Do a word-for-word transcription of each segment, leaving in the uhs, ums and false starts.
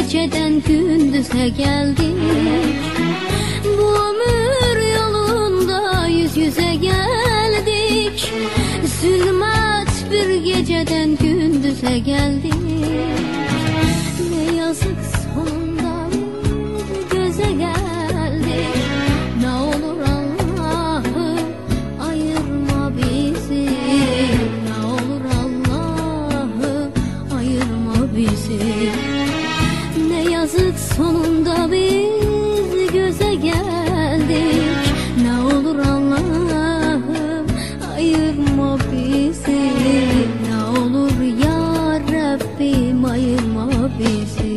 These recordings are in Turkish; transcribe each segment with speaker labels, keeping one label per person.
Speaker 1: geceden gündüze geldik. Bu ömür yolunda yüz yüze geldik. Zulmet bir geceden gündüze geldik. Ne yazık sonunda bir göze geldik. Ne olur Allah'ım ayırma bizi. Ne olur Allah'ım ayırma bizi. Ne yazık sonunda biz göze geldik. Ne olur Allah'ım ayırma bizi. Ne olur ya Rabbim ayırma bizi.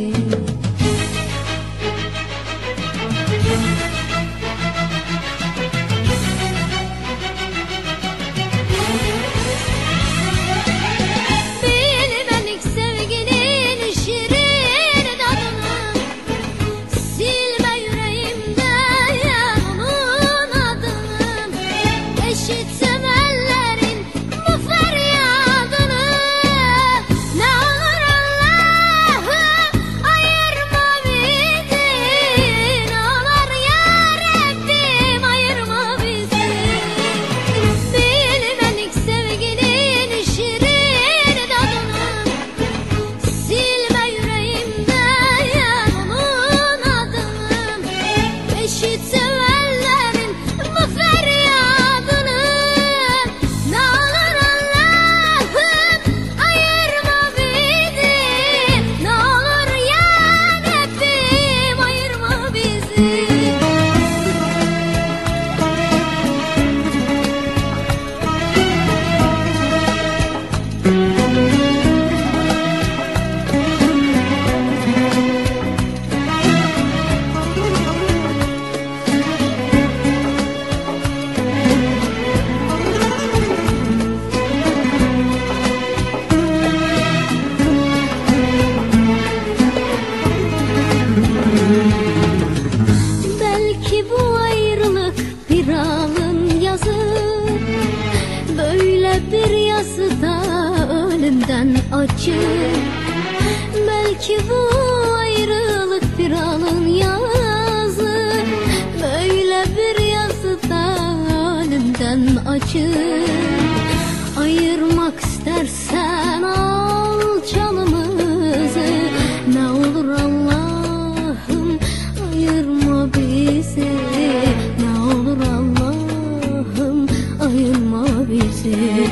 Speaker 1: Bilmedik sevginin şirin tadını, silme yüreğimden onun adını. Eşitsem ellerin bu feryadını. Ne olur Allah'ım ayırma bizi. Ne olur ya Rabbim ayırma bizi. Bilmedik sevginin şirin tadını, silme yüreğimden onun adını. Eşitsem ellerin bu feryadını. Ne olur Allah'ım ayırma bizi. Ne olur ya Rabbim ayırma bizi. Belki bu ayrılık bir alın yazı. Böyle bir yazıda ölümden acı. Belki bu ayrılık bir alın yazı. Böyle bir yazıda ölümden acı. Ayırmak istersen al canımızı. Ne olur Allah'ım ayırma bizi. Ne olur Allah'ım ayırma bizi.